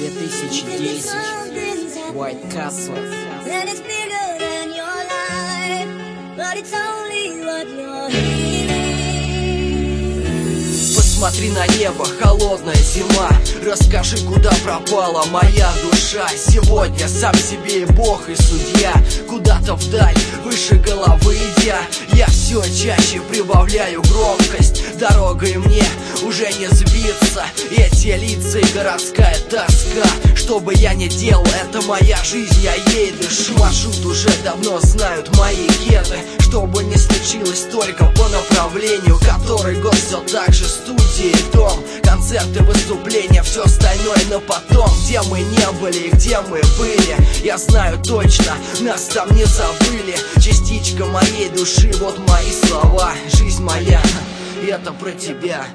2010, White Castle. And it's bigger than your life, but it's only what you're healing. Посмотри на небо, холодная зима. Расскажи, куда пропала моя душа. Сегодня сам себе и бог, и судья. Куда-то вдаль, выше головы идя, я все чаще прибавляю громкость. Дорогой мне уже не сбиться. Эти лица и городская тоска. Что бы я ни делал, это моя жизнь, я ей дышу. Маршрут уже давно знают мои гены. Что бы ни случилось, только по направлению. Который год все так же, студии, дом, концерты, выступления, все остальное на потом. Где мы не были и где мы были, я знаю точно, нас там не забыли. Частичка моей души, вот мои слова. Жизнь моя, это про тебя.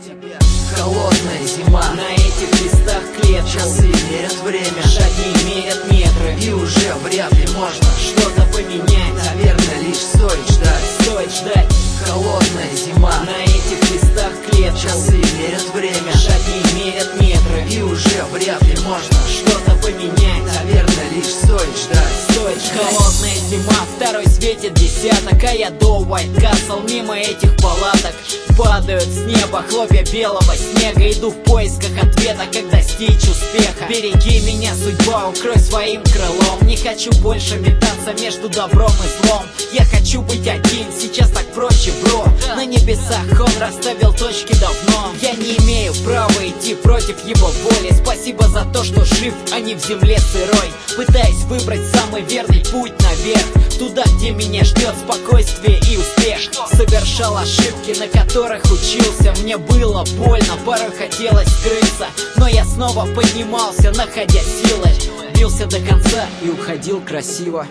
Холодная зима. На этих листах клетки Часы мерят время, шаги мерят метры. и уже вряд ли можно Что-то поменять, наверное, лишь стоит ждать. стоит ждать. Холодная зима. На этих листах клетки Часы мерят время, шаги мерят метры. и уже вряд ли можно Что-то поменять, наверное, лишь стоит ждать. стоит ждать. Холодная зима, второй светит десяток, а я до White Castle мимо этих палаток. Падают с неба хлопья белого снега. Иду в поисках ответа, как достичь успеха. Береги меня, судьба, укрой своим крылом. Не хочу больше метаться между добром и злом. Я хочу быть один, сейчас так проще, бро. На небесах он расставил точки давно. Я не имею права идти против его воли. Спасибо за то, что жив, а не в земле сырой. Пытаюсь выбрать самый верный путь наверх, туда, где меня ждет спокойствие и успех. Совершал ошибки, на которых учился. Мне было больно, порой хотелось скрыться, но я снова поднимался, находя силы. Бился до конца и уходил красиво.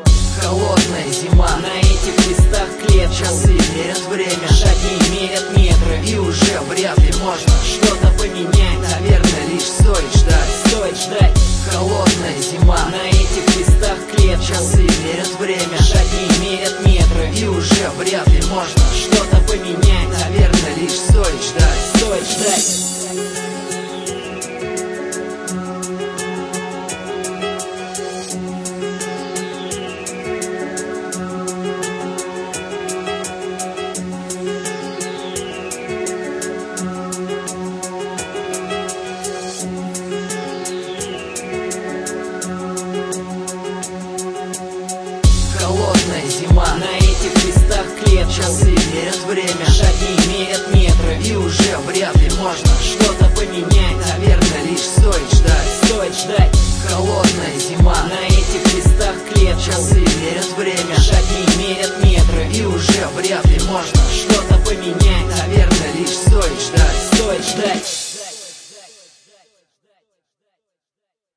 Холодная зима. На этих листах клетки Часы мерят время, шаги мерят метры. и уже вряд ли можно Что-то поменять, наверное, лишь стоит ждать. стоит ждать. Холодная зима. На этих листах клетки Часы мерят время, шаги мерят метры. и уже вряд ли можно Что-то поменять, наверное, лишь стоит ждать. стоит ждать. Холодная зима. На этих листах клетки Часы мерят время, шаги мерят метры. и уже вряд ли можно Что-то поменять, наверное, лишь стоит ждать. стоит ждать. Холодная зима. На этих листах клетки Часы мерят время, шаги мерят метры. и уже вряд ли можно Что-то поменять, наверное, лишь стоит ждать. стоит ждать.